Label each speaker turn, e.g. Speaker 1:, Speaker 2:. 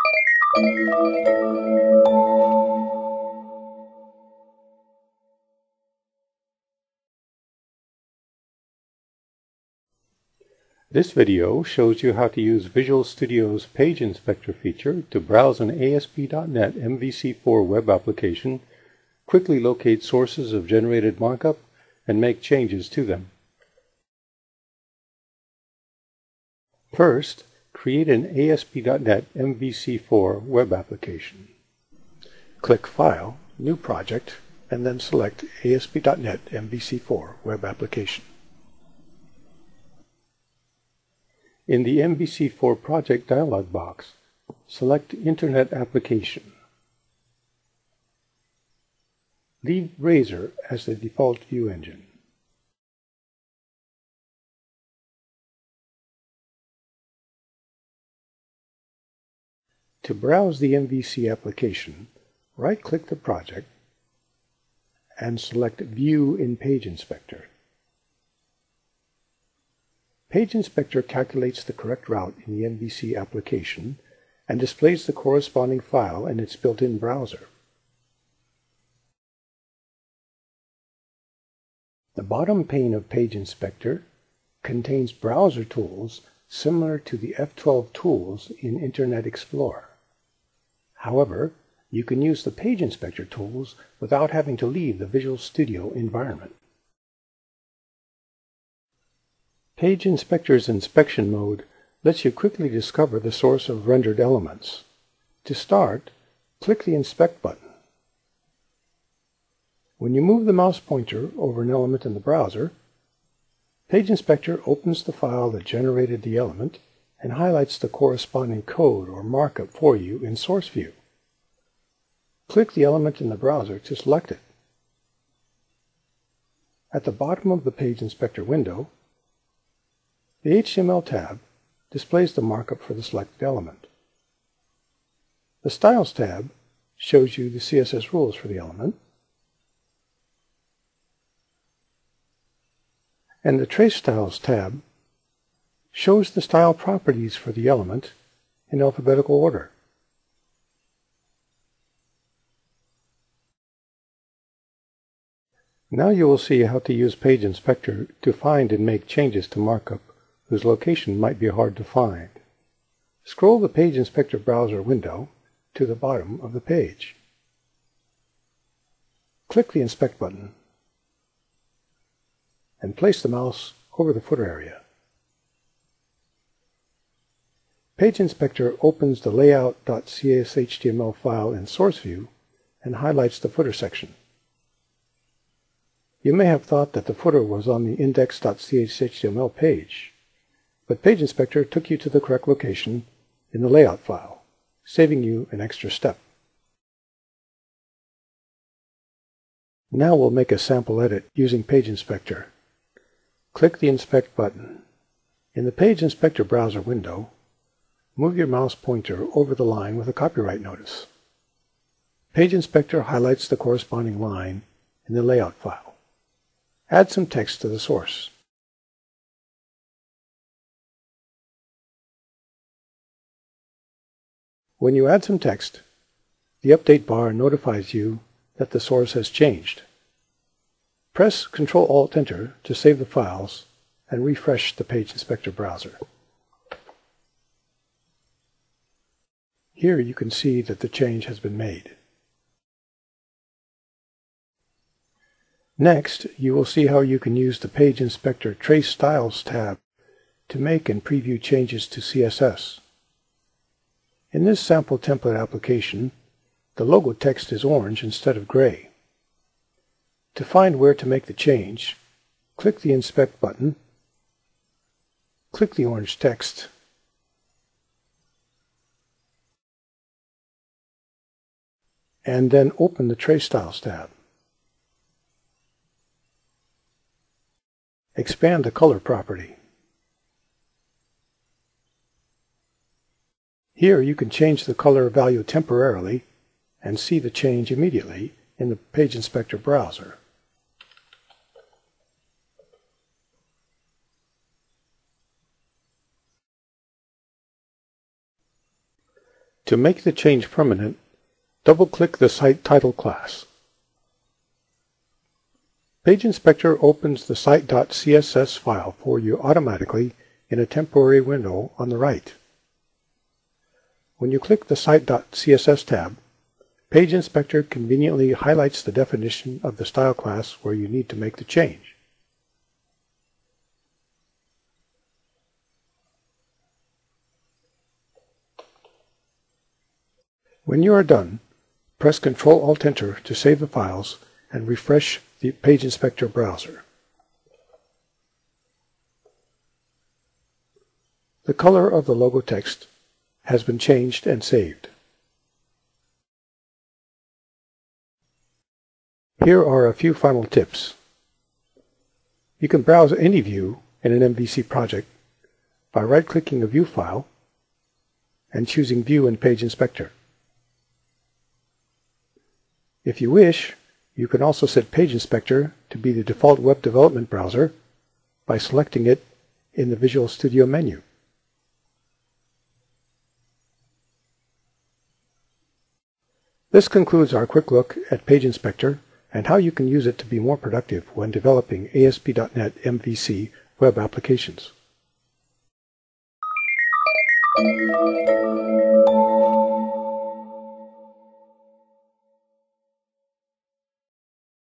Speaker 1: This video shows you how to use Visual Studio's Page Inspector feature to browse an ASP.NET MVC4 web application, quickly locate sources of generated markup, and make changes to them. First, create an ASP.NET MVC4 web application. Click File, New Project, and then select ASP.NET MVC4 web application. In the MVC4 project dialog box, select Internet Application. Leave Razor as the default view engine. To browse the MVC application, right-click the project and select View in Page Inspector. Page Inspector calculates the correct route in the MVC application and displays the corresponding file in its built-in browser. The bottom pane of Page Inspector contains browser tools similar to the F12 tools in Internet Explorer. However, you can use the Page Inspector tools without having to leave the Visual Studio environment. Page Inspector's inspection mode lets you quickly discover the source of rendered elements. To start, click the Inspect button. When you move the mouse pointer over an element in the browser, Page Inspector opens the file that generated the element and highlights the corresponding code or markup for you in Source View. Click the element in the browser to select it. At the bottom of the Page Inspector window, the HTML tab displays the markup for the selected element. The Styles tab shows you the CSS rules for the element, and the Trace Styles tab shows the style properties for the element in alphabetical order. Now you will see how to use Page Inspector to find and make changes to markup whose location might be hard to find. Scroll the Page Inspector browser window to the bottom of the page. Click the Inspect button and place the mouse over the footer area. Page Inspector opens the layout.cshtml file in Source View and highlights the footer section. You may have thought that the footer was on the index.cshtml page, but Page Inspector took you to the correct location in the layout file, saving you an extra step. Now we'll make a sample edit using Page Inspector. Click the Inspect button. In the Page Inspector browser window, move your mouse pointer over the line with a copyright notice. Page Inspector highlights the corresponding line in the layout file. Add some text to the source. When you add some text, the update bar notifies you that the source has changed. Press Ctrl-Alt-Enter to save the files and refresh the Page Inspector browser. Here you can see that the change has been made. Next, you will see how you can use the Page Inspector Trace Styles tab to make and preview changes to CSS. In this sample template application, the logo text is orange instead of gray. To find where to make the change, click the Inspect button, click the orange text, and then open the Trace Styles tab. Expand the color property. Here you can change the color value temporarily and see the change immediately in the Page Inspector browser. To make the change permanent, double-click the Site Title class. Page Inspector opens the site.css file for you automatically in a temporary window on the right. When you click the Site.css tab, Page Inspector conveniently highlights the definition of the style class where you need to make the change. When you are done, press Ctrl-Alt-Enter to save the files and refresh the Page Inspector browser. The color of the logo text has been changed and saved. Here are a few final tips. You can browse any view in an MVC project by right-clicking a view file and choosing View in Page Inspector. If you wish, you can also set Page Inspector to be the default web development browser by selecting it in the Visual Studio menu. This concludes our quick look at Page Inspector and how you can use it to be more productive when developing ASP.NET MVC web applications.